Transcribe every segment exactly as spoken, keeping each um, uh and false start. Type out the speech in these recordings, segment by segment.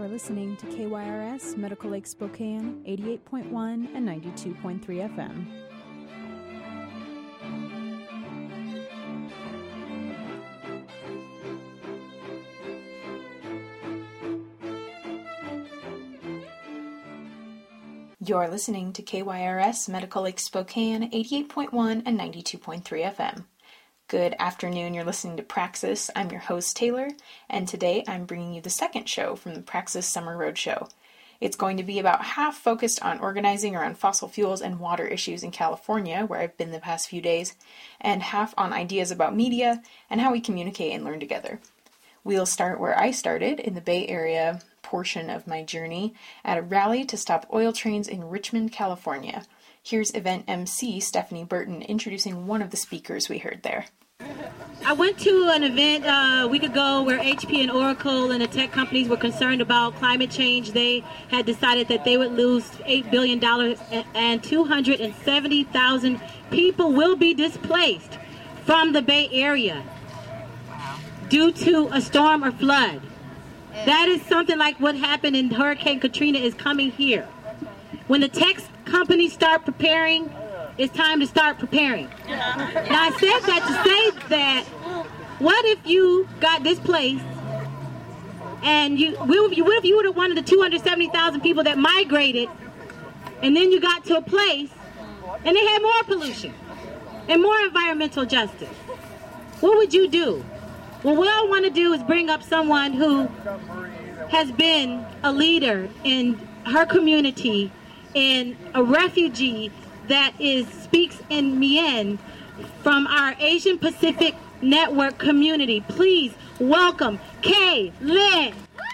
are listening to K Y R S Medical Lake Spokane, eighty-eight point one and ninety-two point three F M. You're listening to K Y R S Medical Lake Spokane, eighty-eight point one and ninety-two point three F M. Good afternoon, you're listening to Praxis. I'm your host, Taylor, and today I'm bringing you the second show from the Praxis Summer Roadshow. It's going to be about half focused on organizing around fossil fuels and water issues in California, where I've been the past few days, and half on ideas about media and how we communicate and learn together. We'll start where I started, in the Bay Area portion of my journey, at a rally to stop oil trains in Richmond, California. Here's event M C Stephanie Burton introducing one of the speakers we heard there. I went to an event uh, a week ago where H P and Oracle and the tech companies were concerned about climate change. They had decided that they would lose eight billion dollars and two hundred seventy thousand people will be displaced from the Bay Area due to a storm or flood. That is something like what happened in Hurricane Katrina is coming here. When the tech companies start preparing, it's time to start preparing. Now, I said that to say that, what if you got displaced and you, what if you would have one of the two hundred seventy thousand people that migrated, and then you got to a place and they had more pollution and more environmental justice? What would you do? Well, what I want to do is bring up someone who has been a leader in her community, and a refugee that is speaks in Mien from our Asian Pacific Network community. Please welcome Kay Lin.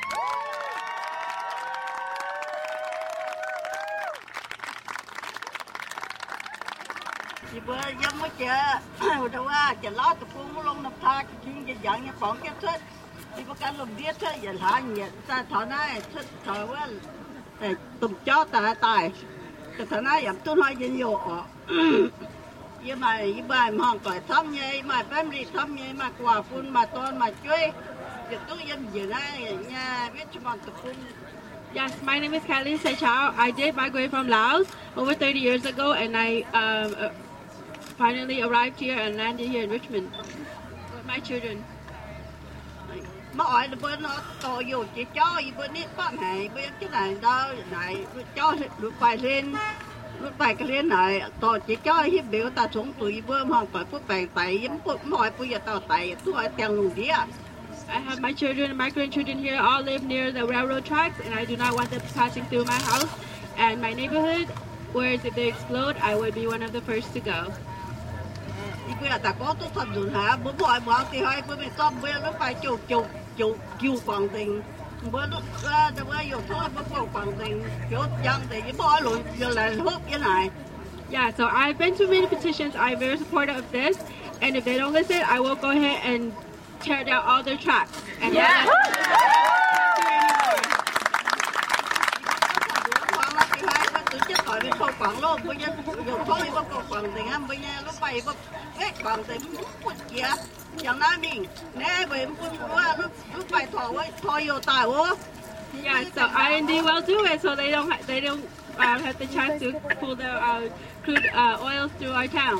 cái thằng này em tôi nói gì nhiều ở, nhưng mà những bài mong phải thăm nhé, mà family thăm nhé, mà quà phun mà tôn mà chơi, thì tôi em gì này nhà biết cho bọn tập phun. Yes, my name is Kylie Sechao. I did migrate from Laos over thirty years ago, and I um, uh, finally arrived here and landed here in Richmond with my children. Mà hỏi là bên nó to nhiều chỉ cho, bên này có này, bên cái này đâu này cho được bài lên, được bài cái lên này, to chỉ cho hiệp biểu ta xuống tụi bên họ phải phụ bài tài, yếm phụ mọi bây giờ tao tài, tôi hỏi tiền luôn đi à. I have my children and my grandchildren here all live near the railroad tracks, and I do not want them passing through my house and my neighborhood, whereas if they explode, I would be one of the first to go. Bây giờ ta có tôi thật rồi hả, bố mọi mọi thì hỏi bố mình con bây giờ nó phải chụp chụp chụp chụp bằng tình, bố nó ra đâu có nhiều thôi bố chụp bằng tình, chụp chân thì cái bố luôn giờ là hút cái này. Yeah, so I've been to many petitions. I'm very supportive of this, and if they don't listen, I will go ahead and tear down all their tracks. And yeah. Bằng luôn, bây giờ dùng thôi bác còn bằng tình em bây giờ nó bay bác hết bằng tình muốn kia, chẳng nói mình nè bởi muốn qua nó nó bay thò với thôi nhiều tài quá. Yeah, so I indeed will do it, so they don't ha- they don't uh, have the chance to pull the uh, crude uh, oils through our town.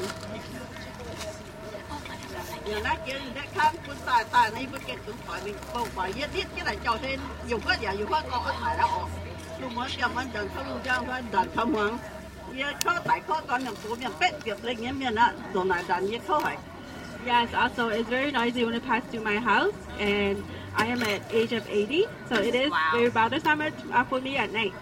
Giờ nó chỉ để khám quân tài tài này với cái cũng phải mình không phải giết giết cái này cho thêm dùng hết giờ dùng hết con ở ngoài đó. Lúc mới chồng anh đừng không trang phải đừng không hoàng. Yes, also it's very noisy when it passes through my house, and I am at age of eighty, so it is wow. very bothersome for me at night.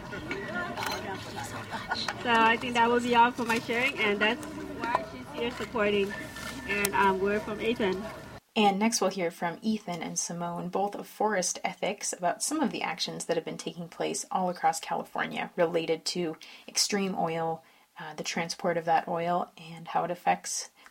So I think that will be all for my sharing, and that's why she's here supporting, and um, we're from Ethan. And next we'll hear from Ethan and Simone, both of Forest Ethics, about some of the actions that have been taking place all across California related to extreme oil, uh, the transport of that oil, and how it affects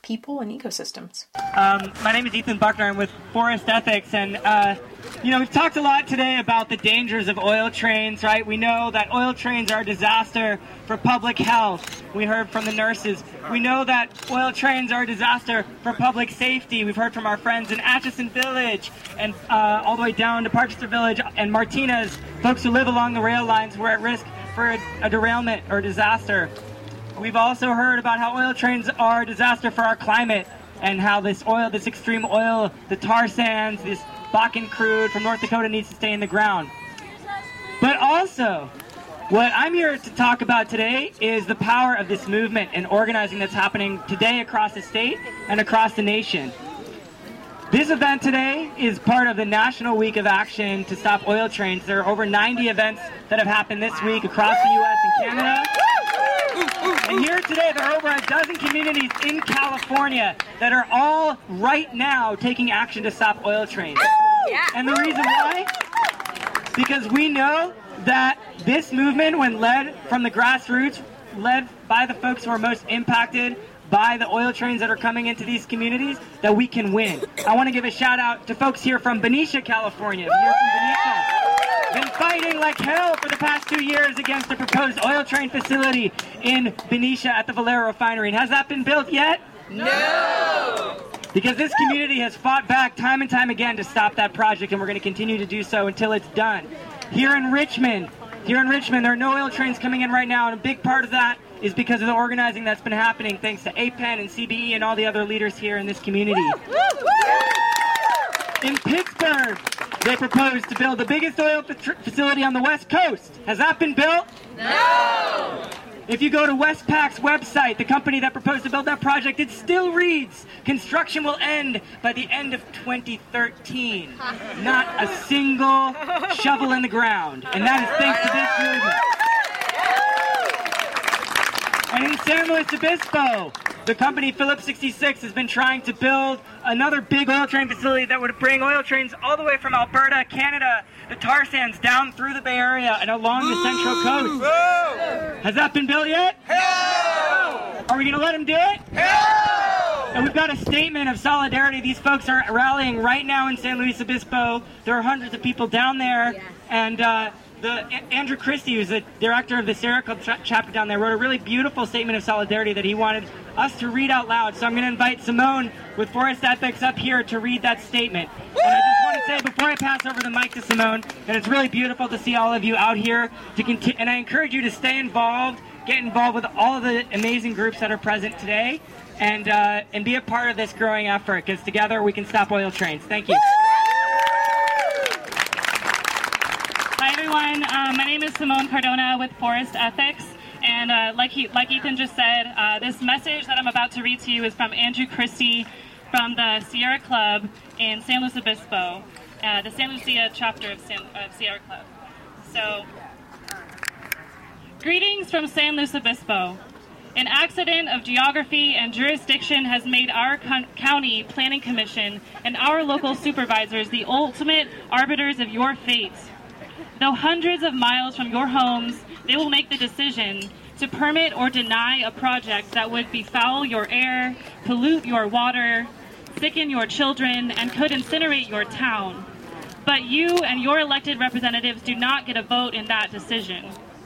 people and ecosystems. Um, my name is Ethan Buckner. I'm with Forest Ethics, and uh, you know, we've talked a lot today about the dangers of oil trains, right? We know that oil trains are a disaster for public health. We heard from the nurses. We know that oil trains are a disaster for public safety. We've heard from our friends in Atchison Village and uh, all the way down to Parkster Village and Martinez. Folks who live along the rail lines were at risk for a, a derailment or disaster. We've also heard about how oil trains are a disaster for our climate and how this oil, this extreme oil, the tar sands, this Bakken crude from North Dakota needs to stay in the ground. But also, what I'm here to talk about today is the power of this movement and organizing that's happening today across the state and across the nation. This event today is part of the National Week of Action to Stop Oil Trains. There are over ninety events that have happened this week across the U S and Canada. And here today, there are over a dozen communities in California that are all right now taking action to stop oil trains. And the reason why? Because we know that this movement, when led from the grassroots, led by the folks who are most impacted by the oil trains that are coming into these communities, that we can win. I want to give a shout out to folks here from Benicia, California. Here from Benicia. Been fighting like hell for the past two years against the proposed oil train facility in Benicia at the Valero refinery. And has that been built yet? No! Because this community has fought back time and time again to stop that project, and we're going to continue to do so until it's done. Here in Richmond, here in Richmond, there are no oil trains coming in right now, and a big part of that is because of the organizing that's been happening thanks to A P E N and C B E and all the other leaders here in this community. In Pittsburgh, they proposed to build the biggest oil facility on the West Coast. Has that been built? No! If you go to Westpac's website, the company that proposed to build that project, it still reads, construction will end by the end of twenty thirteen. Not a single shovel in the ground. And that is thanks to this movement. And in San Luis Obispo, the company Phillips sixty-six has been trying to build another big oil train facility that would bring oil trains all the way from Alberta, Canada, the tar sands down through the Bay Area and along the Central Coast. Whoa. Has that been built yet? Hell! Are we going to let them do it? Hell! And we've got a statement of solidarity. These folks are rallying right now in San Luis Obispo. There are hundreds of people down there. Yeah. And uh, the Andrew Christie, who's the director of the Sierra Club tra- chapter down there, wrote a really beautiful statement of solidarity that he wanted us to read out loud. So I'm going to invite Simone with Forest Ethics up here to read that statement. And I just want to say, before I pass over the mic to Simone, that it's really beautiful to see all of you out here. To continue, and I encourage you to stay involved, get involved with all of the amazing groups that are present today, and uh, and be a part of this growing effort, because together we can stop oil trains. Thank you. Hi everyone, um, my name is Simone Cardona with Forest Ethics. And uh, like, he, like Ethan just said, uh, this message that I'm about to read to you is from Andrew Christie from the Sierra Club in San Luis Obispo, uh, the San Lucia chapter of, San, of Sierra Club. So, greetings from San Luis Obispo. An accident of geography and jurisdiction has made our con- county planning commission and our local supervisors the ultimate arbiters of your fate. Though hundreds of miles from your homes, they will make the decision to permit or deny a project that would befoul your air, pollute your water, sicken your children, and could incinerate your town. But you and your elected representatives do not get a vote in that decision.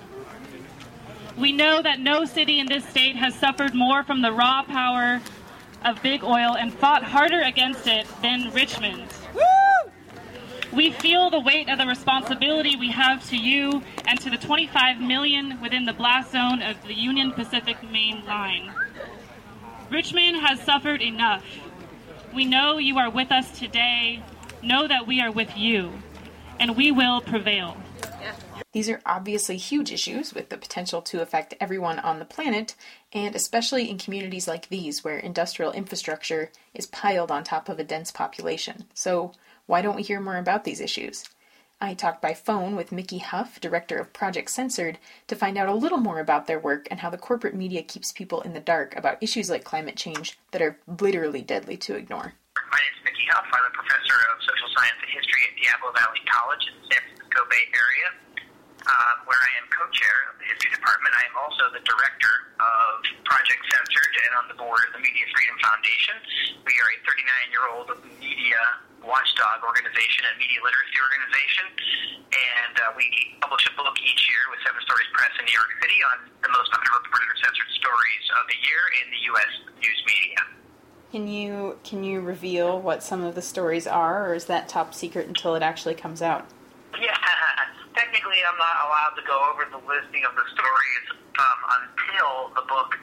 We know that no city in this state has suffered more from the raw power of big oil and fought harder against it than Richmond. We feel the weight of the responsibility we have to you and to the twenty-five million within the blast zone of the Union Pacific Main Line. Richmond has suffered enough. We know you are with us today. Know that we are with you, and we will prevail. These are obviously huge issues with the potential to affect everyone on the planet, and especially in communities like these where industrial infrastructure is piled on top of a dense population. So, why don't we hear more about these issues? I talked by phone with Mickey Huff, director of Project Censored, to find out a little more about their work and how the corporate media keeps people in the dark about issues like climate change that are literally deadly to ignore. My name is Mickey Huff. I'm a professor of social science and history at Diablo Valley College in the San Francisco Bay Area. um, where I am co-chair of the History Department. I am also the director of Project Censored and on the board of the Media Freedom Foundation. We are a thirty-nine-year-old media watchdog organization and media literacy organization, and uh, we publish a book each year with Seven Stories Press in New York City on the most underreported or censored stories of the year in the U S news media. Can you can you reveal what some of the stories are, or is that top secret until it actually comes out? Yeah, technically I'm not allowed to go over the listing of the stories um, until the book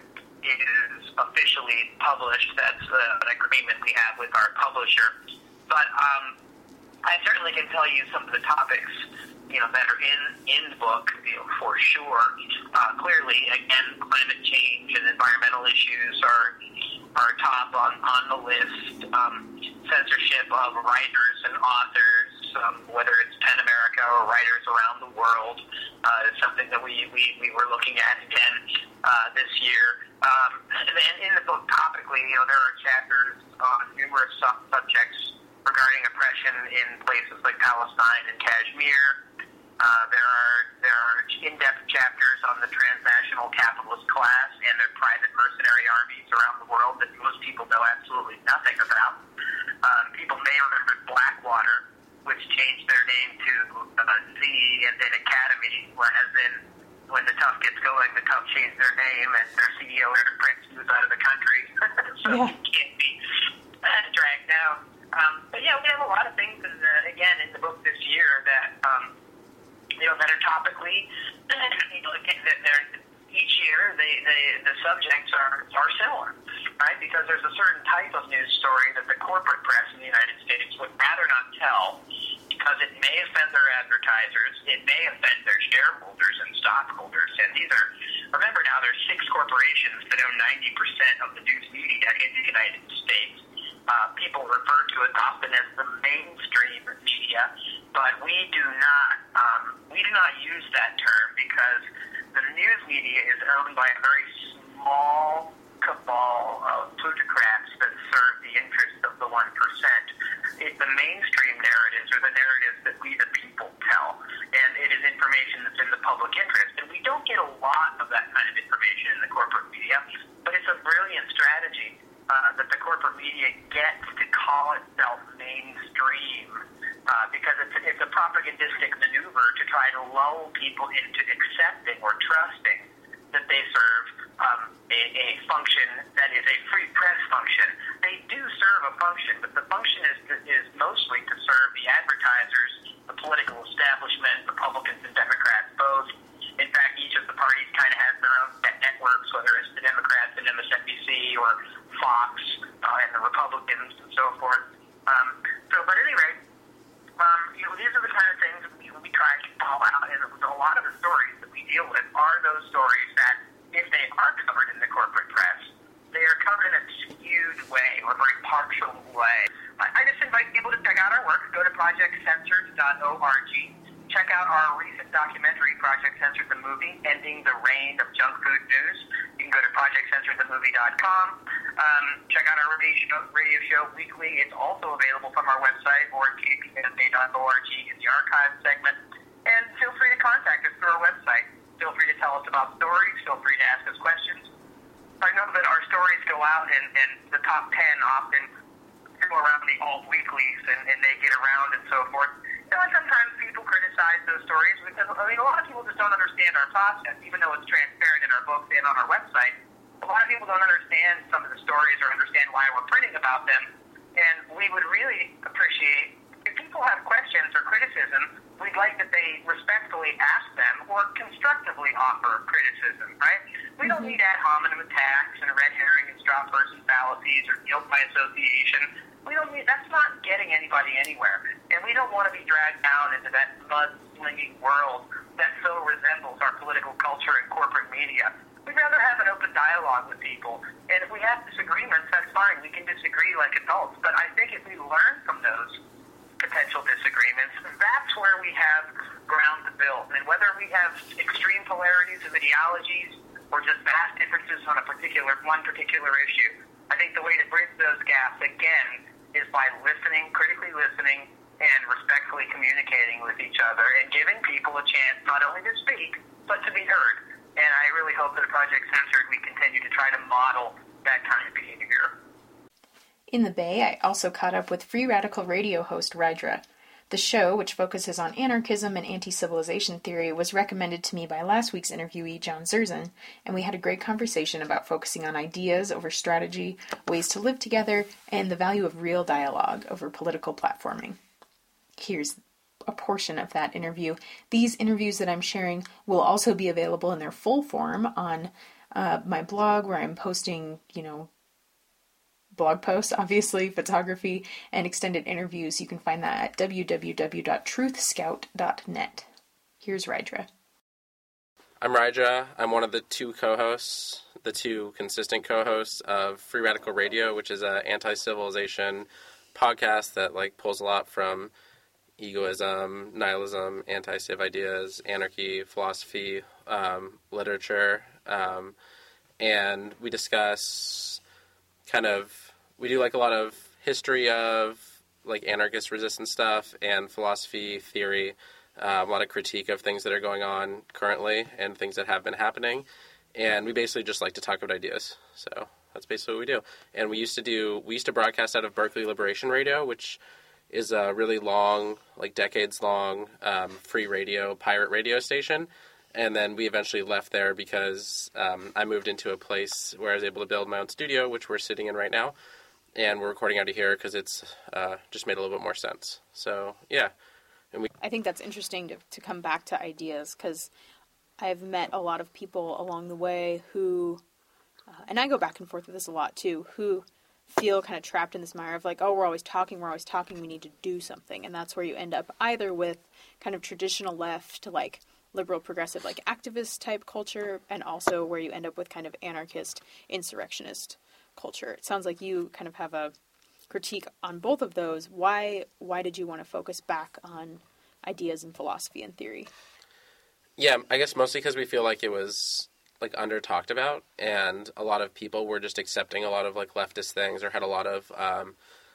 is officially published. That's uh, an agreement we have with our publisher. But um, I certainly can tell you some of the topics, you know, that are in, in the book, you know, for sure. Uh, clearly, again, climate change and environmental issues are are top on, on the list. Um, censorship of writers and authors, um, whether it's PEN America or writers around the world, uh, is something that we, we, we were looking at again uh, this year. Um, and in the book, topically, you know, there are chapters on numerous sub- subjects regarding oppression in places like Palestine and Kashmir. Uh, there are there are in-depth chapters on the transnational capitalist class and their private mercenary armies around the world that most people know absolutely nothing about. Um, people may remember Blackwater, which changed their name to uh, Z and then Academy, as in when the tough gets going, the tough change their name and their C E O, Eric Prince, moves out of the country. so yeah. It can't be uh, dragged down. Um, but yeah, we have a lot of things, in the, again, in the book this year that, um, you know, that are topically, you know, that they're, each year they, they, the subjects are, are similar, right? Because there's a certain type of news story that the corporate press in the United States would rather not tell because it may offend their advertisers, it may offend their shareholders and stockholders. And these are, remember now, there's six corporations that own ninety percent of the news media in the United States. Uh, people refer to it often as the mainstream media, but we do not um, we do not use that term because the news media is owned by a very small cabal of plutocrats that serve the interests of the one percent. It, the mainstream narratives are the narratives that we the people tell, and it is information that's in the public interest. And we don't get a lot of that kind of information in the corporate media, but it's a brilliant strategy Uh, that the corporate media gets to call itself mainstream uh, because it's, it's a propagandistic maneuver to try to lull people into accepting or trusting that they serve um, a, a function that is a free press function. They do serve a function, but the function is, is mostly to serve the advertisers, the political establishment, Republicans and Democrats both. In fact, each of the parties kind of has their own networks, whether it's the Democrats and M S N B C or Fox uh, and the Republicans and so forth. Um, so, but at any rate, um, you know, these are the kind of things we, we try to call out, and a lot of the stories that we deal with are those stories that, if they are covered in the corporate press, they are covered in a skewed way or a very partial way. I, I just invite people to check out our work. Go to project censored dot org. Check out our recent documentary, Project Censored the Movie, Ending the Reign of Junk Food News. You can go to project censored the movie dot com. Um, check out our radio show, radio show weekly. It's also available from our website or k p n a dot org in the archive segment. And feel free to contact us through our website. Feel free to tell us about stories. Feel free to ask us questions. I know that our stories go out, and, and the top ten often go around the alt weeklies, and, and they get around and so forth. You know, sometimes people criticize those stories because, I mean, a lot of people just don't understand our process, even though it's transparent in our books and on our website. A lot of people don't understand some of the stories or understand why we're printing about them, and we would really appreciate if people have questions or criticism, we'd like that they respectfully ask them or constructively offer criticism, right? We don't need ad hominem attacks and red herring and straw person fallacies or guilt by association. We don't need, that's not getting anybody anywhere. And we don't want to be dragged down into that mud-slinging world that so resembles our political culture and corporate media. We'd rather have an open dialogue with people. And if we have disagreements, that's fine. We can disagree like adults. But I think if we learn from those potential disagreements, that's where we have ground to build. And whether we have extreme polarities of ideologies or just vast differences on a particular one particular issue, I think the way to bridge those gaps, again, is by listening, critically listening, and respectfully communicating with each other and giving people a chance not only to speak, but to be heard. And I really hope that at Project Censored we continue to try to model that kind of behavior. In the Bay, I also caught up with Free Radical Radio host Rydra. The show, which focuses on anarchism and anti-civilization theory, was recommended to me by last week's interviewee, John Zerzan, and we had a great conversation about focusing on ideas over strategy, ways to live together, and the value of real dialogue over political platforming. Here's a portion of that interview. These interviews that I'm sharing will also be available in their full form on uh, my blog, where I'm posting, you know, blog posts, obviously, photography, and extended interviews. You can find that at w w w dot truth scout dot net. Here's Rydra. I'm Rydra. I'm one of the two co-hosts, the two consistent co-hosts of Free Radical Radio, which is an anti-civilization podcast that like pulls a lot from egoism, nihilism, anti-civ ideas, anarchy, philosophy, um, literature, um, and we discuss kind of we do like a lot of history of like anarchist resistance stuff and philosophy, theory, uh, a lot of critique of things that are going on currently and things that have been happening. And we basically just like to talk about ideas. So that's basically what we do. And we used to do, we used to broadcast out of Berkeley Liberation Radio, which is a really long, like decades long, um, free radio, pirate radio station. And then we eventually left there because um, I moved into a place where I was able to build my own studio, which we're sitting in right now. And we're recording out of here because it's uh, just made a little bit more sense. So, yeah. And we. I think that's interesting to, to come back to ideas, because I've met a lot of people along the way who, uh, and I go back and forth with this a lot too, who feel kind of trapped in this mire of like, oh, we're always talking, we're always talking, we need to do something. And that's where you end up either with kind of traditional left, like liberal progressive, like activist type culture, and also where you end up with kind of anarchist insurrectionist culture. It sounds like you kind of have a critique on both of those. Why why did you want to focus back on ideas and philosophy and theory? Yeah, I guess mostly because we feel like it was like under talked about, and a lot of people were just accepting a lot of like leftist things, or had a lot of um,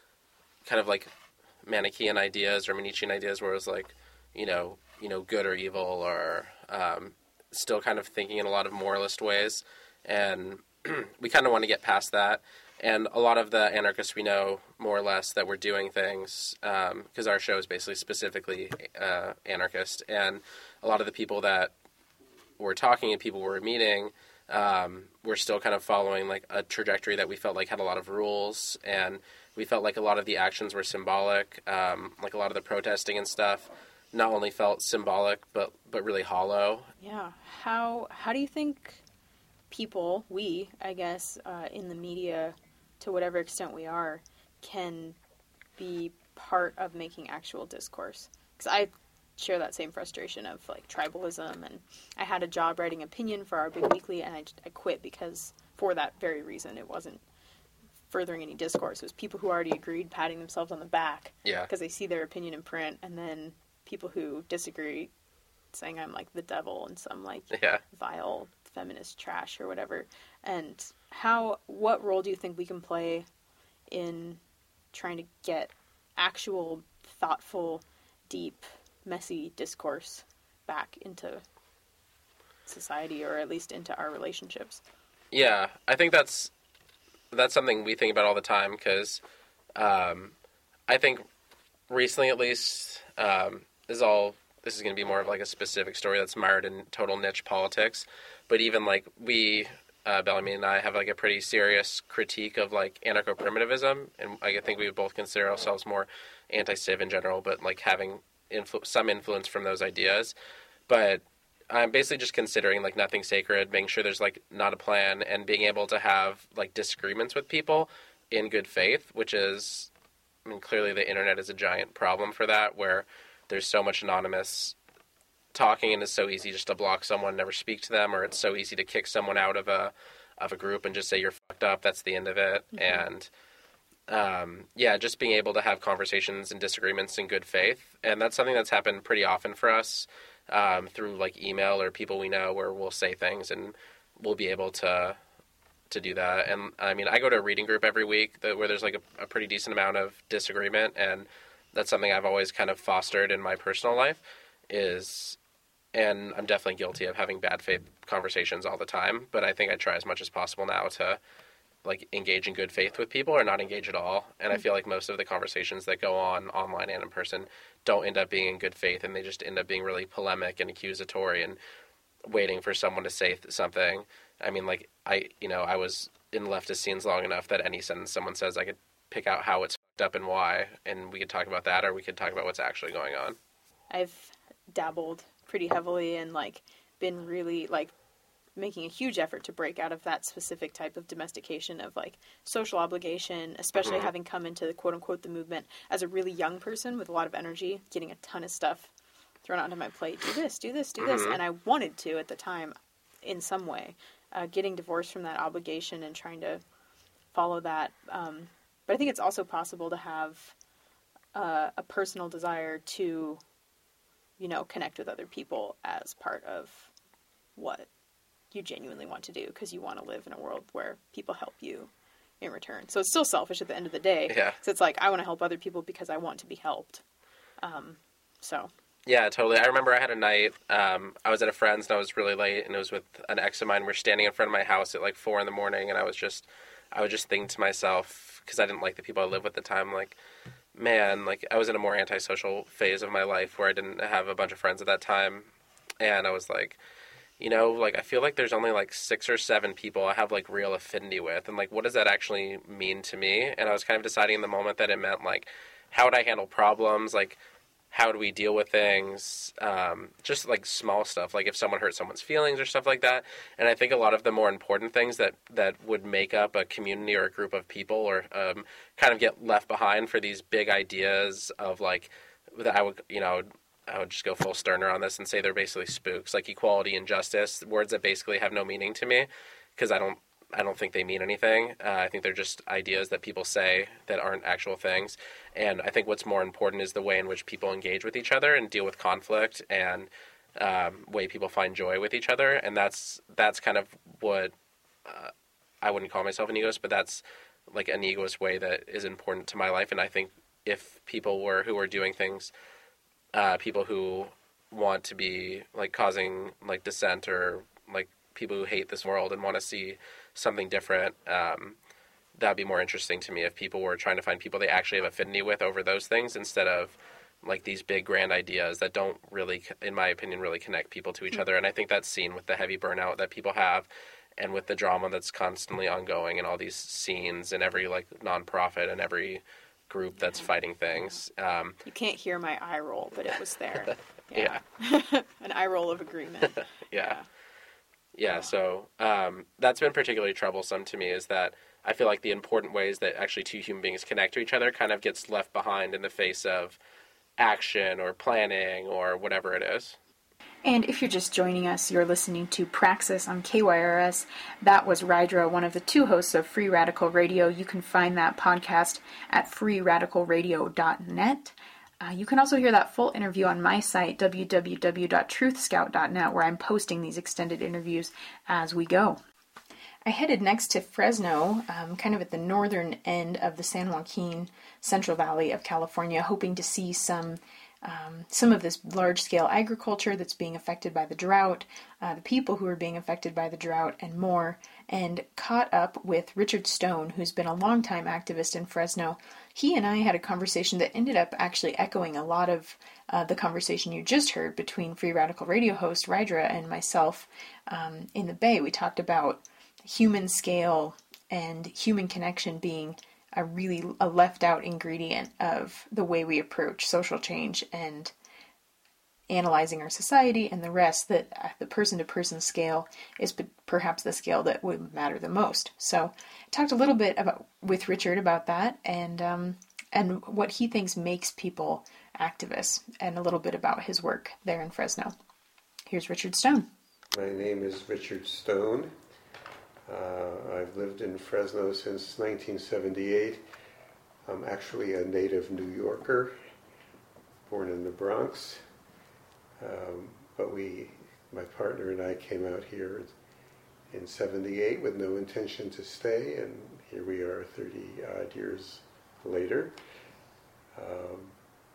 kind of like Manichaean ideas or Manichean ideas where it was like, you know, you know, good or evil, or um, still kind of thinking in a lot of moralist ways. And we kind of want to get past that. And a lot of the anarchists we know, more or less, that were doing things, because um, our show is basically specifically uh, anarchist, and a lot of the people that were talking and people were meeting um, were still kind of following like a trajectory that we felt like had a lot of rules, and we felt like a lot of the actions were symbolic, um, like a lot of the protesting and stuff not only felt symbolic, but but really hollow. Yeah. How how do you think people, we, I guess, uh, in the media, to whatever extent we are, can be part of making actual discourse? Because I share that same frustration of like tribalism, and I had a job writing opinion for our big weekly, and I, I quit because for that very reason. It wasn't furthering any discourse. It was people who already agreed patting themselves on the back, yeah, because they see their opinion in print, and then people who disagree saying I'm like the devil and some like yeah. vile feminist trash or whatever. And how, what role do you think we can play in trying to get actual, thoughtful, deep, messy discourse back into society, or at least into our relationships? Yeah, I think that's that's something we think about all the time, because um, I think recently, at least, um, this is all this is going to be more of like a specific story that's mired in total niche politics. But even like we, uh, Bellamy and I, have like a pretty serious critique of like anarcho-primitivism, and I think we would both consider ourselves more anti-civ in general, but like having influ- some influence from those ideas. But I'm basically just considering like nothing sacred, making sure there's like not a plan, and being able to have like disagreements with people in good faith, which is, I mean, clearly the internet is a giant problem for that, where there's so much anonymous talking, and it's so easy just to block someone, never speak to them, or it's so easy to kick someone out of a of a group and just say you're fucked up. That's the end of it. Mm-hmm. And um, yeah, just being able to have conversations and disagreements in good faith, and that's something that's happened pretty often for us um, through like email or people we know, where we'll say things and we'll be able to to do that. And I mean, I go to a reading group every week that, where there's like a, a pretty decent amount of disagreement, and that's something I've always kind of fostered in my personal life is, and I'm definitely guilty of having bad faith conversations all the time, but I think I try as much as possible now to like engage in good faith with people or not engage at all. And I feel like most of the conversations that go on online and in person don't end up being in good faith, and they just end up being really polemic and accusatory and waiting for someone to say th- something. I mean, like I, you know, I was in leftist scenes long enough that any sentence someone says, I could pick out how it's fucked up and why, and we could talk about that, or we could talk about what's actually going on. I've dabbled pretty heavily and like been really like making a huge effort to break out of that specific type of domestication of like social obligation, especially mm-hmm. having come into the quote unquote the movement as a really young person with a lot of energy, getting a ton of stuff thrown onto my plate. Do this, do this, do mm-hmm. this. And I wanted to at the time in some way, uh, getting divorced from that obligation and trying to follow that. Um, but I think it's also possible to have uh, a personal desire to, you know, connect with other people as part of what you genuinely want to do, because you want to live in a world where people help you in return. So it's still selfish at the end of the day. Yeah. So it's like, I want to help other people because I want to be helped. Um, so. Yeah, totally. I remember I had a night, um, I was at a friend's and I was really late, and it was with an ex of mine. We were standing in front of my house at like four in the morning, and I was just, I was just thinking to myself, because I didn't like the people I lived with at the time, like, man, like I was in a more antisocial phase of my life where I didn't have a bunch of friends at that time. And I was like, you know, like, I feel like there's only, like, six or seven people I have, like, real affinity with. And, like, what does that actually mean to me? And I was kind of deciding in the moment that it meant, like, how would I handle problems? Like, how do we deal with things? Um, just, like, small stuff. Like, if someone hurt someone's feelings or stuff like that. And I think a lot of the more important things that, that would make up a community or a group of people or um, kind of get left behind for these big ideas of, like, that I would, you know, I would just go full Sterner on this and say they're basically spooks, like equality and justice, words that basically have no meaning to me, because I don't, I don't think they mean anything. Uh, I think they're just ideas that people say that aren't actual things. And I think what's more important is the way in which people engage with each other and deal with conflict, and um, way people find joy with each other. And that's that's kind of what uh, I wouldn't call myself an egoist, but that's like an egoist way that is important to my life. And I think if people were who were doing things. Uh, people who want to be like causing like dissent, or like people who hate this world and want to see something different, um, that'd be more interesting to me if people were trying to find people they actually have affinity with over those things, instead of like these big grand ideas that don't really, in my opinion, really connect people to each mm-hmm. other. And I think that's seen with the heavy burnout that people have, and with the drama that's constantly ongoing, and all these scenes and every like nonprofit and every group that's fighting things. Um, you can't hear my eye roll, but it was there. Yeah. yeah. An eye roll of agreement. yeah. Yeah. yeah oh. So um, that's been particularly troublesome to me, is that I feel like the important ways that actually two human beings connect to each other kind of gets left behind in the face of action or planning or whatever it is. And if you're just joining us, you're listening to Praxis on K Y R S. That was Rydra, one of the two hosts of Free Radical Radio. You can find that podcast at free radical radio dot net. Uh, you can also hear that full interview on my site, w w w dot truth scout dot net, where I'm posting these extended interviews as we go. I headed next to Fresno, um, kind of at the northern end of the San Joaquin Central Valley of California, hoping to see some Um, some of this large-scale agriculture that's being affected by the drought, uh, the people who are being affected by the drought, and more, and caught up with Richard Stone, who's been a longtime activist in Fresno. He and I had a conversation that ended up actually echoing a lot of uh, the conversation you just heard between Free Radical Radio host Rydra and myself um, in the Bay. We talked about human scale and human connection being a really a left out ingredient of the way we approach social change and analyzing our society, and the rest, that the person to person scale is perhaps the scale that would matter the most. So I talked a little bit about with Richard about that, and um, and what he thinks makes people activists, and a little bit about his work there in Fresno. Here's Richard Stone. My name is Richard Stone. Uh, I've lived in Fresno since nineteen seventy-eight. I'm actually a native New Yorker, born in the Bronx. Um, but we, my partner and I, came out here in seventy-eight with no intention to stay, and here we are thirty odd years later. Um,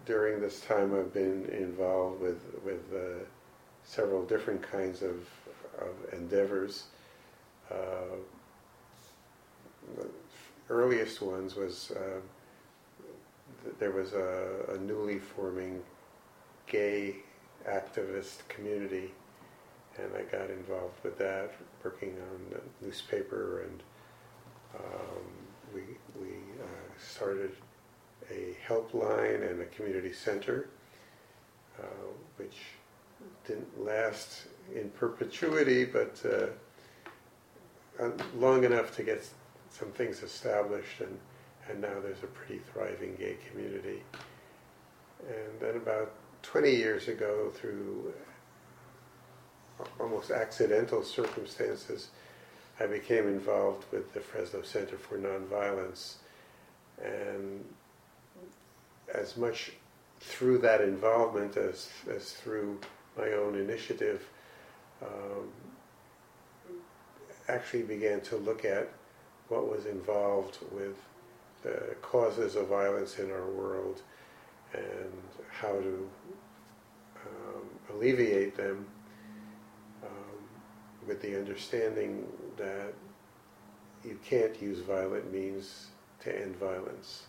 during this time I've been involved with with uh, several different kinds of, of endeavors. Uh, the earliest ones was uh, th- there was a, a newly forming gay activist community, and I got involved with that, working on the newspaper, and um, we we uh, started a helpline and a community center, uh, which didn't last in perpetuity, but uh, long enough to get some things established, and, and now there's a pretty thriving gay community. And then about twenty years ago, through almost accidental circumstances, I became involved with the Fresno Center for Nonviolence, and as much through that involvement as, as through my own initiative, um, actually began to look at what was involved with the causes of violence in our world and how to um, alleviate them, um, with the understanding that you can't use violent means to end violence.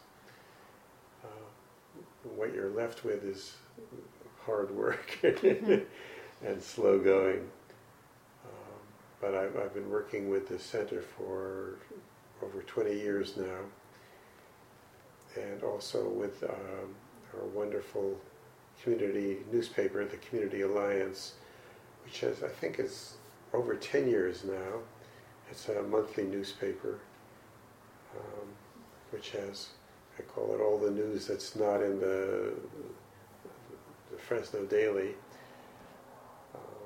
Uh, what you're left with is hard work mm-hmm. and slow going. Um, but I've, I've been working with this center for over twenty years now, and also with um, our wonderful community newspaper, the Community Alliance, which has, I think it's over ten years now. It's a monthly newspaper, um, which has, I call it all the news that's not in the, the Fresno Daily. Uh,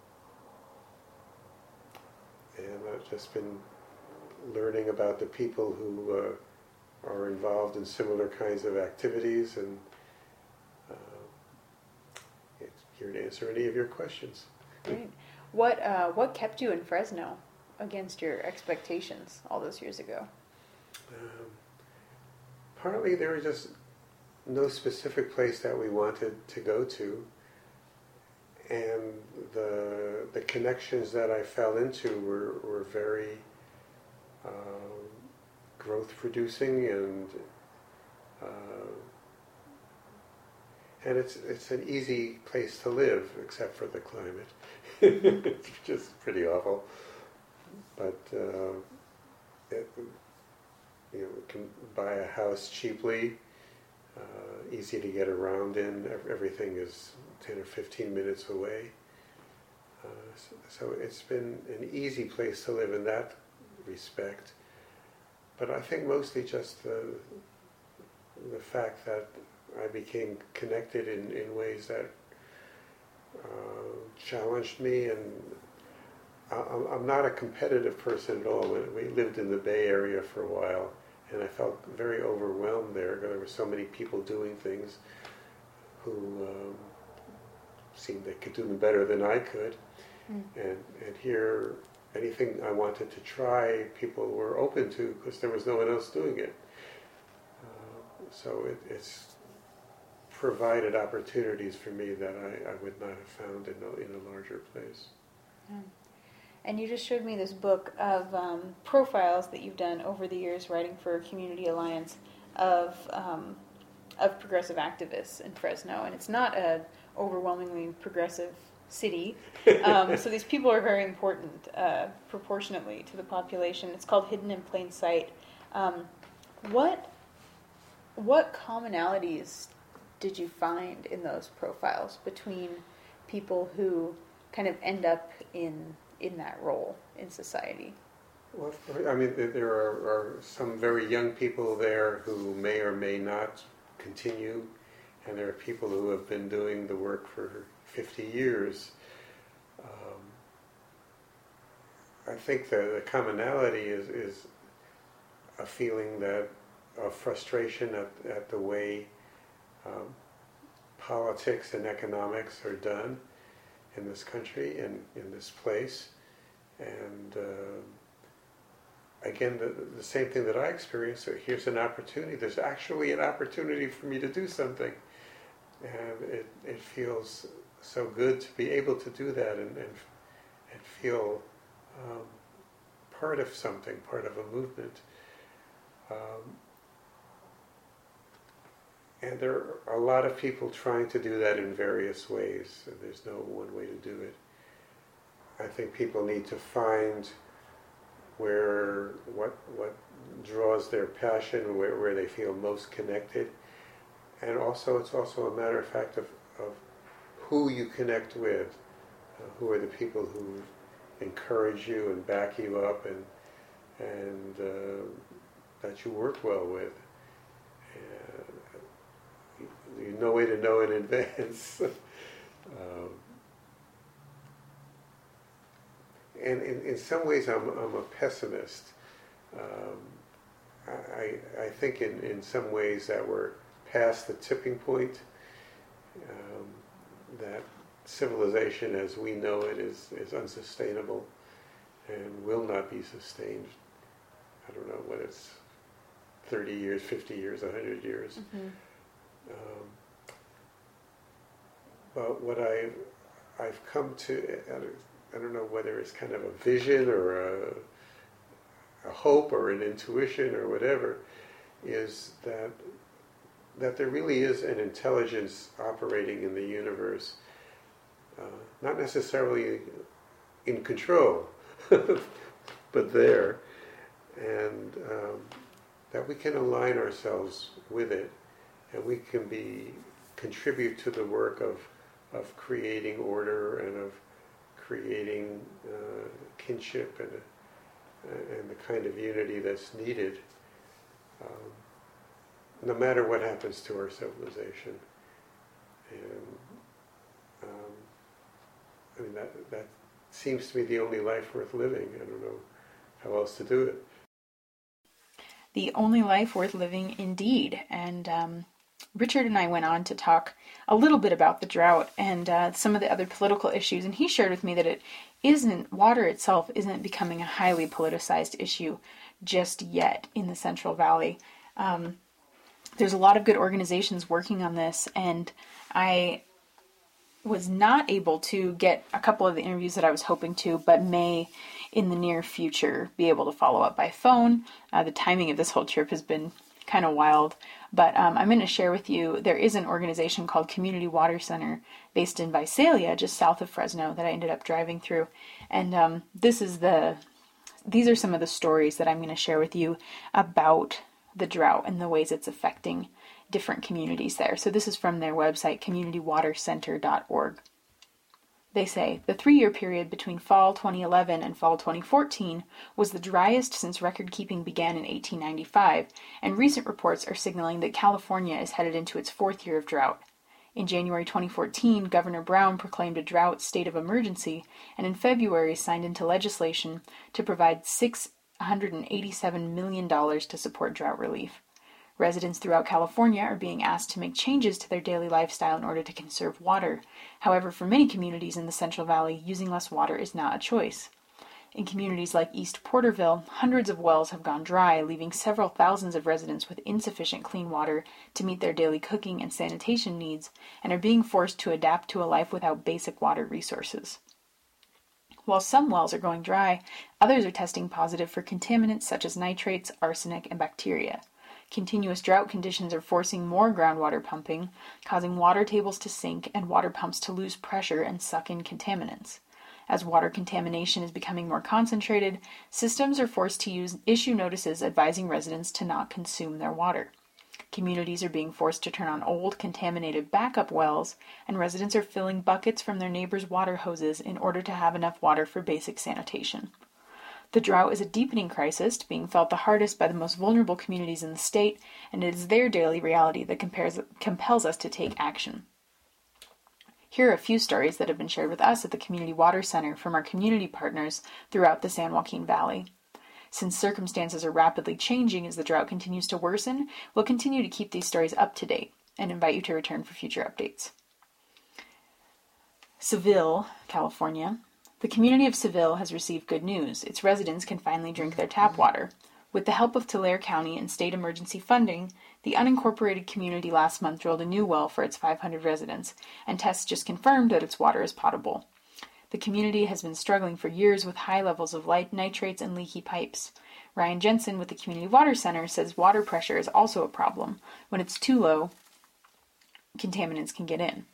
and I've just been learning about the people who uh, are involved in similar kinds of activities, and uh, here to answer any of your questions. Great. What uh, what kept you in Fresno against your expectations all those years ago? Um, partly there was just no specific place that we wanted to go to, and the the connections that I fell into were, were very uh, growth producing, and uh, and it's it's an easy place to live, except for the climate. It's just pretty awful. But uh, it, you know, we can buy a house cheaply, uh, easy to get around in. Everything is ten or fifteen minutes away. Uh, so, so it's been an easy place to live in that respect. But I think mostly just the the fact that I became connected in, in ways that uh, challenged me, and I, I'm not a competitive person at all. We lived in the Bay Area for a while, and I felt very overwhelmed there. There were so many people doing things who um, seemed they could do them better than I could. Mm. And, and here, anything I wanted to try, people were open to because there was no one else doing it. Uh, so it, it's provided opportunities for me that I, I would not have found in a, in a larger place. Yeah. And you just showed me this book of um, profiles that you've done over the years writing for Community Alliance of um, of progressive activists in Fresno. And it's not an overwhelmingly progressive city. Um, so these people are very important uh, proportionately to the population. It's called Hidden in Plain Sight. Um, what what commonalities did you find in those profiles between people who kind of end up in in that role in society? Well, I mean, there are, are some very young people there who may or may not continue, and there are people who have been doing the work for fifty years. Um, I think the, the commonality is, is a feeling that of frustration at, at the way um, politics and economics are done in this country and in this place. And uh, again, the, the same thing that I experienced, so here's an opportunity. There's actually an opportunity for me to do something. And it, it feels so good to be able to do that and, and, and feel um, part of something, part of a movement. Um, and there are a lot of people trying to do that in various ways. There's no one way to do it. I think people need to find where what what draws their passion, where, where they feel most connected. And also, it's also a matter of fact of, of who you connect with, uh, who are the people who encourage you and back you up and and uh, that you work well with. Uh, you no way to know in advance. um, and in, in some ways, I'm, I'm a pessimist. Um, I, I think in, in some ways that we're past the tipping point, um, that civilization as we know it is, is unsustainable and will not be sustained. I don't know whether it's thirty years, fifty years, one hundred years. Mm-hmm. Um, but what I've, I've come to, I don't know whether it's kind of a vision or a, a hope or an intuition or whatever, is that that there really is an intelligence operating in the universe, uh, not necessarily in control, but there, and um, that we can align ourselves with it, and we can be contribute to the work of of creating order and of creating uh, kinship and uh, and the kind of unity that's needed. Um, no matter what happens to our civilization. And um, I mean, that, that seems to be the only life worth living. I don't know how else to do it. The only life worth living indeed. And um, Richard and I went on to talk a little bit about the drought and uh, some of the other political issues, and he shared with me that it isn't, water itself isn't becoming a highly politicized issue just yet in the Central Valley. Um, There's a lot of good organizations working on this, and I was not able to get a couple of the interviews that I was hoping to, but may, in the near future, be able to follow up by phone. Uh, the timing of this whole trip has been kind of wild, but um, I'm going to share with you, there is an organization called Community Water Center based in Visalia, just south of Fresno, that I ended up driving through, and um, this is the, these are some of the stories that I'm going to share with you about the drought and the ways it's affecting different communities there. So this is from their website, community water center dot org. They say, the three-year period between fall twenty eleven and fall twenty fourteen was the driest since record-keeping began in eighteen ninety-five, and recent reports are signaling that California is headed into its fourth year of drought. In January twenty fourteen, Governor Brown proclaimed a drought state of emergency, and in February signed into legislation to provide six one hundred eighty-seven million dollars to support drought relief. Residents throughout California are being asked to make changes to their daily lifestyle in order to conserve water. However, for many communities in the Central Valley, using less water is not a choice. In communities like East Porterville, hundreds of wells have gone dry, leaving several thousands of residents with insufficient clean water to meet their daily cooking and sanitation needs, and are being forced to adapt to a life without basic water resources. While some wells are going dry, others are testing positive for contaminants such as nitrates, arsenic, and bacteria. Continuous drought conditions are forcing more groundwater pumping, causing water tables to sink and water pumps to lose pressure and suck in contaminants. As water contamination is becoming more concentrated, systems are forced to use issue notices advising residents to not consume their water. Communities are being forced to turn on old, contaminated backup wells, and residents are filling buckets from their neighbors' water hoses in order to have enough water for basic sanitation. The drought is a deepening crisis, being felt the hardest by the most vulnerable communities in the state, and it is their daily reality that compares, compels us to take action. Here are a few stories that have been shared with us at the Community Water Center from our community partners throughout the San Joaquin Valley. Since circumstances are rapidly changing as the drought continues to worsen, we'll continue to keep these stories up to date and invite you to return for future updates. Seville, California. The community of Seville has received good news. Its residents can finally drink their tap water. With the help of Tulare County and state emergency funding, the unincorporated community last month drilled a new well for its five hundred residents, and tests just confirmed that its water is potable. The community has been struggling for years with high levels of light nitrates and leaky pipes. Ryan Jensen with the Community Water Center says water pressure is also a problem. When it's too low, contaminants can get in.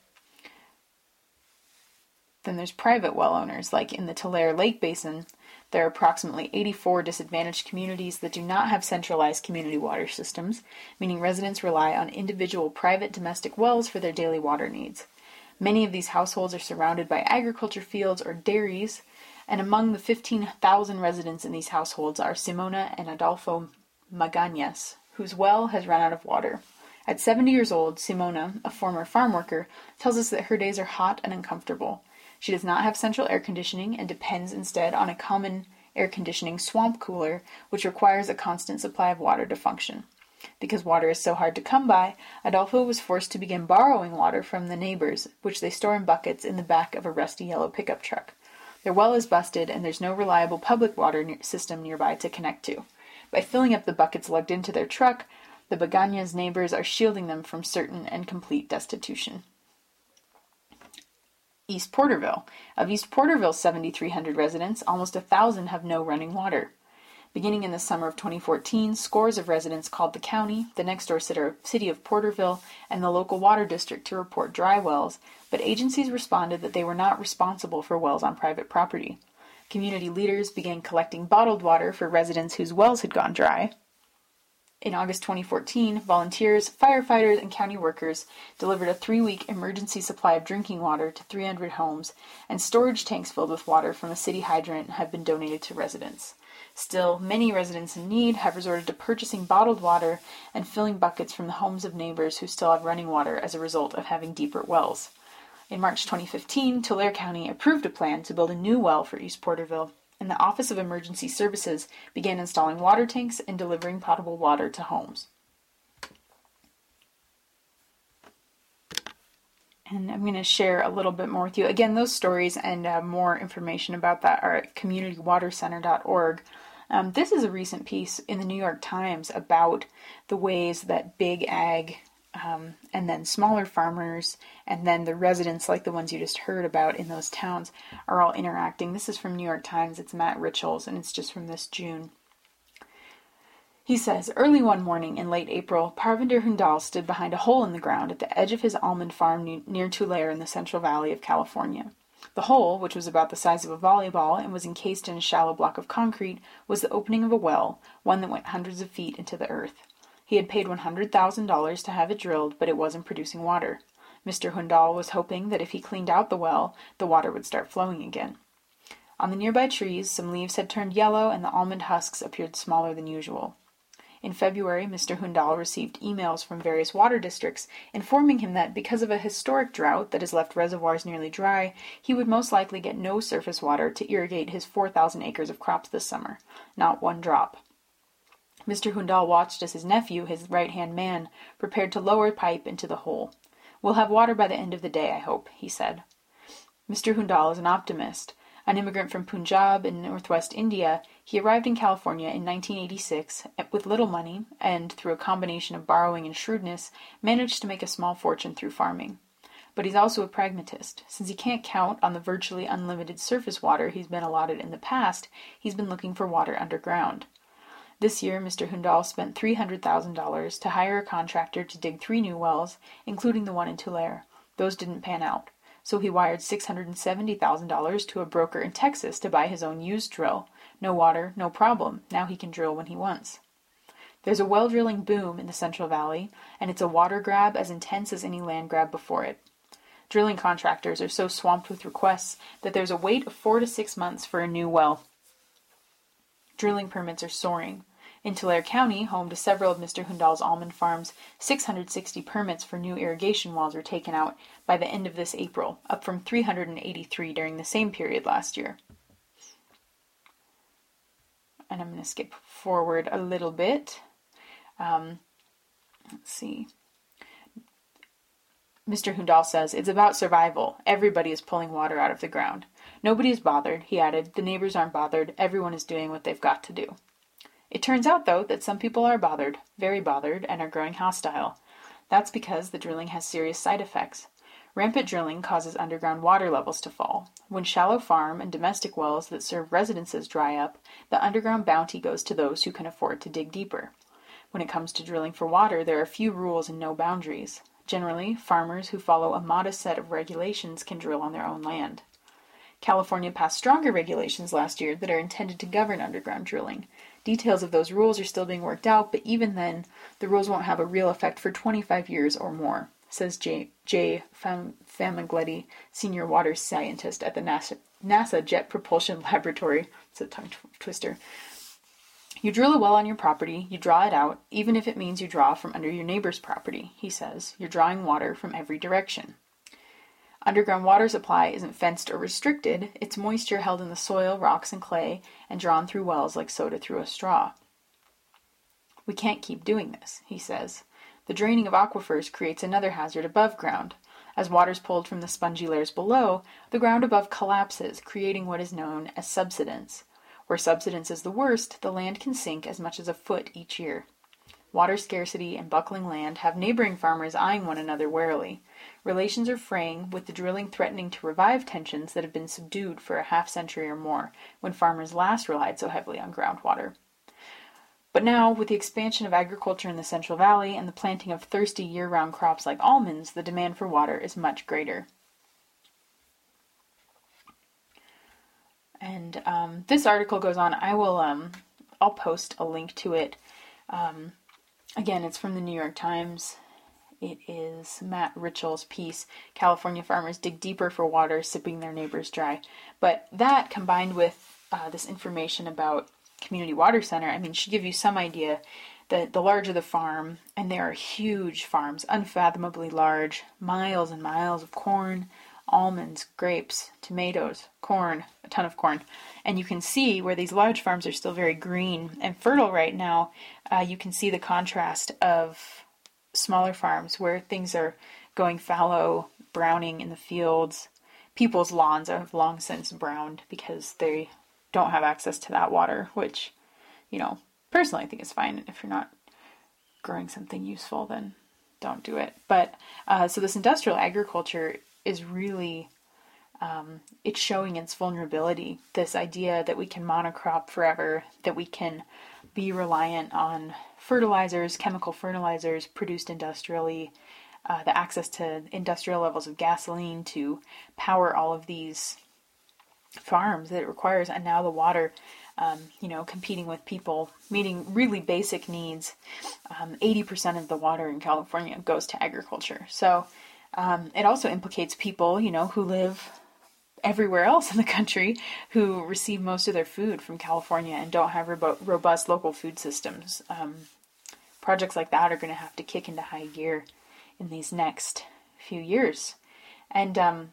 Then there's private well owners, like in the Tulare Lake Basin. There are approximately eighty-four disadvantaged communities that do not have centralized community water systems, meaning residents rely on individual private domestic wells for their daily water needs. Many of these households are surrounded by agriculture fields or dairies, and among the fifteen thousand residents in these households are Simona and Adolfo Magañas, whose well has run out of water. At seventy years old, Simona, a former farm worker, tells us that her days are hot and uncomfortable. She does not have central air conditioning and depends instead on a common air conditioning swamp cooler, which requires a constant supply of water to function. Because water is so hard to come by, Adolfo was forced to begin borrowing water from the neighbors, which they store in buckets in the back of a rusty yellow pickup truck. Their well is busted, and there's no reliable public water ne- system nearby to connect to. By filling up the buckets lugged into their truck, the Bagañas neighbors are shielding them from certain and complete destitution. East Porterville. Of East Porterville's seven thousand three hundred residents, almost one thousand have no running water. Beginning in the summer of twenty fourteen, scores of residents called the county, the next-door city of Porterville, and the local water district to report dry wells, but agencies responded that they were not responsible for wells on private property. Community leaders began collecting bottled water for residents whose wells had gone dry. In August twenty fourteen, volunteers, firefighters, and county workers delivered a three-week emergency supply of drinking water to three hundred homes, and storage tanks filled with water from a city hydrant have been donated to residents. Still, many residents in need have resorted to purchasing bottled water and filling buckets from the homes of neighbors who still have running water as a result of having deeper wells. In March twenty fifteen, Tulare County approved a plan to build a new well for East Porterville, and the Office of Emergency Services began installing water tanks and delivering potable water to homes. And I'm going to share a little bit more with you. Again, those stories and uh, more information about that are at community water center dot org. Um, this is a recent piece in the New York Times about the ways that big ag um, and then smaller farmers and then the residents like the ones you just heard about in those towns are all interacting. This is from New York Times. It's Matt Richels, and it's just from this June. He says, early one morning in late April, Parvinder Hundal stood behind a hole in the ground at the edge of his almond farm near Tulare in the Central Valley of California. The hole, which was about the size of a volleyball and was encased in a shallow block of concrete, was the opening of a well, one that went hundreds of feet into the earth. He had paid one hundred thousand dollars to have it drilled, but it wasn't producing water. Mister Hundal was hoping that if he cleaned out the well, the water would start flowing again. On the nearby trees, some leaves had turned yellow and the almond husks appeared smaller than usual. In February, Mister Hundal received emails from various water districts informing him that because of a historic drought that has left reservoirs nearly dry, he would most likely get no surface water to irrigate his four thousand acres of crops this summer. Not one drop. Mister Hundal watched as his nephew, his right-hand man, prepared to lower a pipe into the hole. "We'll have water by the end of the day, I hope," he said. Mister Hundal is an optimist. An immigrant from Punjab in northwest India, he arrived in California in nineteen eighty-six with little money and, through a combination of borrowing and shrewdness, managed to make a small fortune through farming. But he's also a pragmatist. Since he can't count on the virtually unlimited surface water he's been allotted in the past, he's been looking for water underground. This year, Mister Hundal spent three hundred thousand dollars to hire a contractor to dig three new wells, including the one in Tulare. Those didn't pan out. So he wired six hundred seventy thousand dollars to a broker in Texas to buy his own used drill. No water, no problem. Now he can drill when he wants. There's a well drilling boom in the Central Valley, and it's a water grab as intense as any land grab before it. Drilling contractors are so swamped with requests that there's a wait of four to six months for a new well. Drilling permits are soaring. In Tulare County, home to several of Mister Hundal's almond farms, six hundred sixty permits for new irrigation wells were taken out by the end of this April, up from three hundred eighty-three during the same period last year. And I'm going to skip forward a little bit. Um, let's see. Mister Hundal says, "It's about survival. Everybody is pulling water out of the ground. Nobody is bothered," he added. "The neighbors aren't bothered. Everyone is doing what they've got to do." It turns out, though, that some people are bothered, very bothered, and are growing hostile. That's because the drilling has serious side effects. Rampant drilling causes underground water levels to fall. When shallow farm and domestic wells that serve residences dry up, the underground bounty goes to those who can afford to dig deeper. When it comes to drilling for water, there are few rules and no boundaries. Generally, farmers who follow a modest set of regulations can drill on their own land. California passed stronger regulations last year that are intended to govern underground drilling. Details of those rules are still being worked out, but even then, the rules won't have a real effect for twenty-five years or more, says Jay, Jay Fam- Famigletti, senior water scientist at the NASA, NASA Jet Propulsion Laboratory. It's a tongue twister. You drill a well on your property, you draw it out, even if it means you draw from under your neighbor's property, he says. You're drawing water from every direction. Underground water supply isn't fenced or restricted. It's moisture held in the soil, rocks, and clay, and drawn through wells like soda through a straw. We can't keep doing this, he says. The draining of aquifers creates another hazard above ground. As water's pulled from the spongy layers below, the ground above collapses, creating what is known as subsidence. Where subsidence is the worst, the land can sink as much as a foot each year. Water scarcity and buckling land have neighboring farmers eyeing one another warily. Relations are fraying, with the drilling threatening to revive tensions that have been subdued for a half century or more, when farmers last relied so heavily on groundwater. But now, with the expansion of agriculture in the Central Valley and the planting of thirsty year-round crops like almonds, the demand for water is much greater. And um, this article goes on. I will, um, I'll post a link to it. Um, again, it's from the New York Times. It is Matt Ritchell's piece, California Farmers Dig Deeper for Water, Sipping Their Neighbors Dry. But that, combined with uh, this information about Community Water Center, I mean, should give you some idea that the larger the farm, and there are huge farms, unfathomably large, miles and miles of corn, almonds, grapes, tomatoes, corn, a ton of corn. And you can see where these large farms are still very green and fertile right now, uh, you can see the contrast of smaller farms where things are going fallow, browning in the fields. People's lawns have long since browned because they don't have access to that water, which, you know, personally I think is fine. If you're not growing something useful, then don't do it. But uh, so this industrial agriculture is really, um, it's showing its vulnerability. This idea that we can monocrop forever, that we can be reliant on fertilizers, chemical fertilizers produced industrially, uh, the access to industrial levels of gasoline to power all of these farms that it requires, and now the water, um, you know, competing with people, meeting really basic needs. Um, eighty percent of the water in California goes to agriculture. So um, it also implicates people, you know, who live everywhere else in the country who receive most of their food from California and don't have robo- robust local food systems. Um, projects like that are going to have to kick into high gear in these next few years. And um,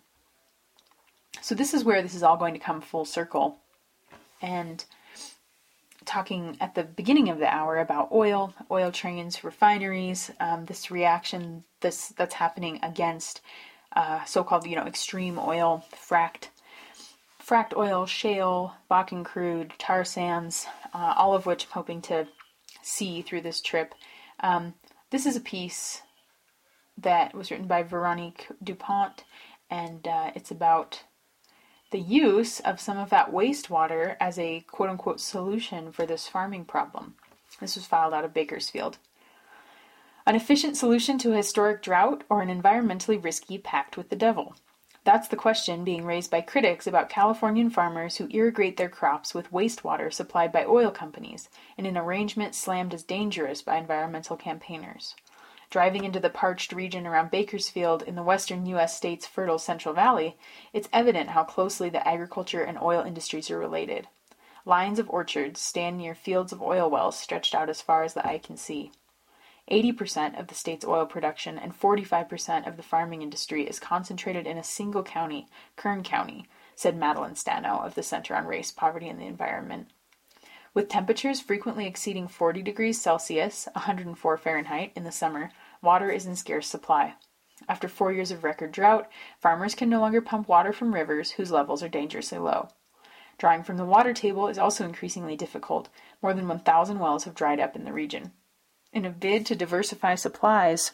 so this is where this is all going to come full circle. And talking at the beginning of the hour about oil, oil trains, refineries, um, this reaction this that's happening against uh, so-called, you know, extreme oil, fracked, fracked oil, shale, Bakken crude, tar sands, uh, all of which I'm hoping to see through this trip. Um, this is a piece that was written by Veronique Dupont, and uh, it's about the use of some of that wastewater as a quote-unquote solution for this farming problem. This was filed out of Bakersfield. An efficient solution to a historic drought or an environmentally risky pact with the devil? That's the question being raised by critics about Californian farmers who irrigate their crops with wastewater supplied by oil companies in an arrangement slammed as dangerous by environmental campaigners. Driving into the parched region around Bakersfield in the western U S state's fertile Central Valley, it's evident how closely the agriculture and oil industries are related. Lines of orchards stand near fields of oil wells stretched out as far as the eye can see. eighty percent of the state's oil production and forty-five percent of the farming industry is concentrated in a single county, Kern County, said Madeline Stano of the Center on Race, Poverty, and the Environment. With temperatures frequently exceeding forty degrees Celsius, one hundred four Fahrenheit, in the summer, water is in scarce supply. After four years of record drought, farmers can no longer pump water from rivers whose levels are dangerously low. Drawing from the water table is also increasingly difficult. More than one thousand wells have dried up in the region. In a bid to diversify supplies,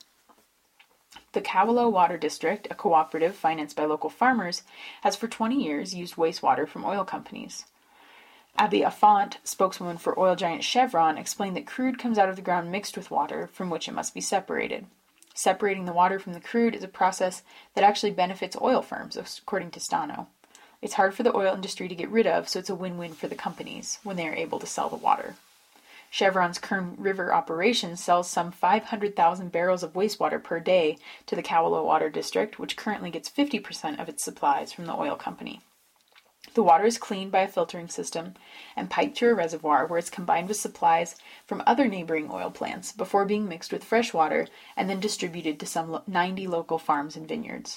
the Cowallow Water District, a cooperative financed by local farmers, has for twenty years used wastewater from oil companies. Abby Affont, spokeswoman for oil giant Chevron, explained that crude comes out of the ground mixed with water, from which it must be separated. Separating the water from the crude is a process that actually benefits oil firms, according to Stano. It's hard for the oil industry to get rid of, so it's a win-win for the companies when they are able to sell the water. Chevron's Kern River operation sells some five hundred thousand barrels of wastewater per day to the Cowallow Water District, which currently gets fifty percent of its supplies from the oil company. The water is cleaned by a filtering system and piped to a reservoir where it's combined with supplies from other neighboring oil plants before being mixed with fresh water and then distributed to some ninety local farms and vineyards.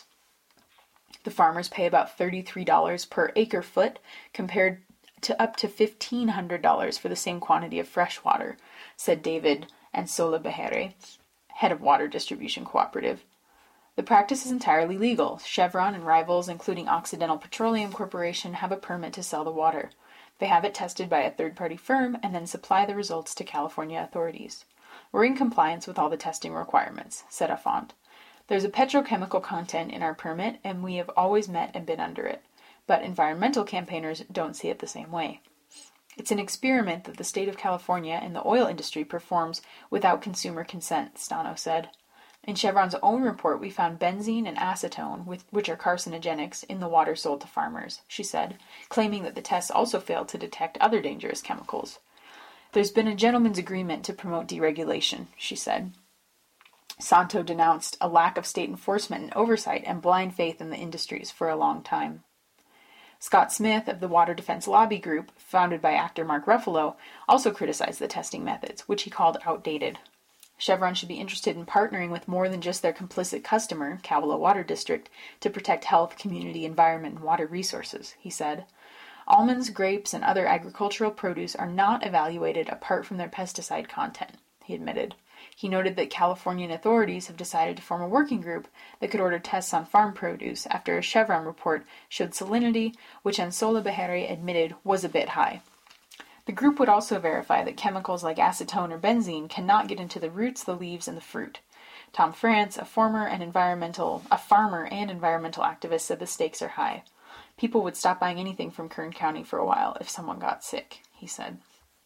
The farmers pay about thirty-three dollars per acre foot compared to up to fifteen hundred dollars for the same quantity of fresh water, said David Ansola Behere, head of Water Distribution Cooperative. The practice is entirely legal. Chevron and rivals, including Occidental Petroleum Corporation, have a permit to sell the water. They have it tested by a third-party firm and then supply the results to California authorities. We're in compliance with all the testing requirements, said Affont. There's a petrochemical content in our permit, and we have always met and been under it. But environmental campaigners don't see it the same way. It's an experiment that the state of California and the oil industry performs without consumer consent, Stano said. In Chevron's own report, we found benzene and acetone, which are carcinogenics, in the water sold to farmers, she said, claiming that the tests also failed to detect other dangerous chemicals. There's been a gentleman's agreement to promote deregulation, she said. Santo denounced a lack of state enforcement and oversight and blind faith in the industries for a long time. Scott Smith of the Water Defense Lobby Group, founded by actor Mark Ruffalo, also criticized the testing methods, which he called outdated. Chevron should be interested in partnering with more than just their complicit customer, Cowallow Water District, to protect health, community, environment, and water resources, he said. Almonds, grapes, and other agricultural produce are not evaluated apart from their pesticide content, he admitted. He noted that Californian authorities have decided to form a working group that could order tests on farm produce after a Chevron report showed salinity, which Ansola Behere admitted was a bit high. The group would also verify that chemicals like acetone or benzene cannot get into the roots, the leaves, and the fruit. Tom France, a former and environmental, a farmer and environmental activist, said the stakes are high. People would stop buying anything from Kern County for a while if someone got sick, he said.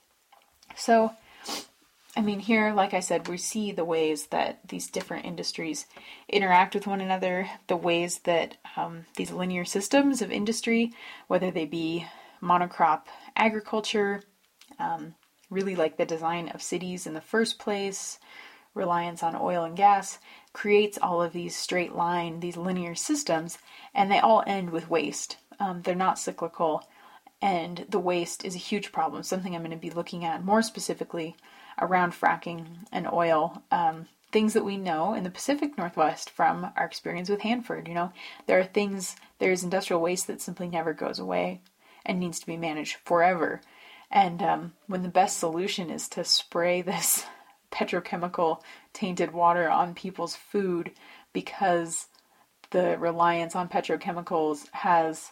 So, I mean, here, like I said, we see the ways that these different industries interact with one another, the ways that um, these linear systems of industry, whether they be monocrop agriculture, um, really like the design of cities in the first place, reliance on oil and gas, creates all of these straight line, these linear systems, and they all end with waste. Um, they're not cyclical, and the waste is a huge problem, something I'm going to be looking at more specifically around fracking and oil. Um, things that we know in the Pacific Northwest from our experience with Hanford. You know, there are things, there's industrial waste that simply never goes away and needs to be managed forever. And um, when the best solution is to spray this petrochemical tainted water on people's food because the reliance on petrochemicals has,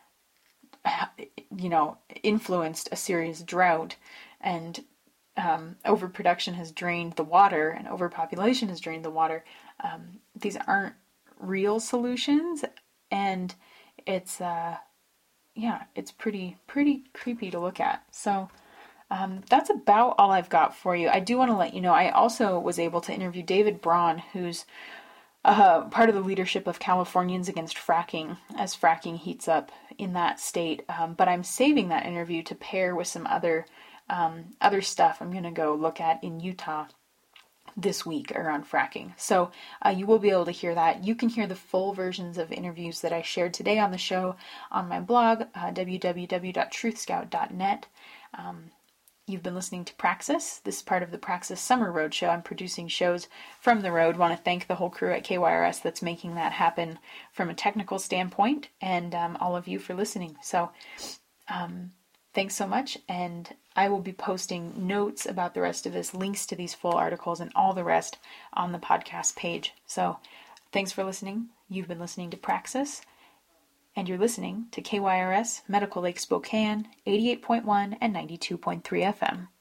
you know, influenced a serious drought, and um, overproduction has drained the water, and overpopulation has drained the water. Um, these aren't real solutions, and it's uh, yeah, it's pretty pretty creepy to look at. So um, that's about all I've got for you. I do want to let you know I also was able to interview David Braun, who's uh, part of the leadership of Californians Against Fracking as fracking heats up in that state. Um, but I'm saving that interview to pair with some other um, other stuff I'm going to go look at in Utah this week around fracking. So uh, you will be able to hear that. You can hear the full versions of interviews that I shared today on the show on my blog, uh, w w w dot truth scout dot net. Um, you've been listening to Praxis. This is part of the Praxis Summer Roadshow. I'm producing shows from the road. Want to thank the whole crew at K Y R S that's making that happen from a technical standpoint, and um, all of you for listening. So um, thanks so much, and I will be posting notes about the rest of this, links to these full articles, and all the rest on the podcast page. So thanks for listening. You've been listening to Praxis. and you're listening to K Y R S Medical Lake Spokane, eighty-eight point one and ninety-two point three F M.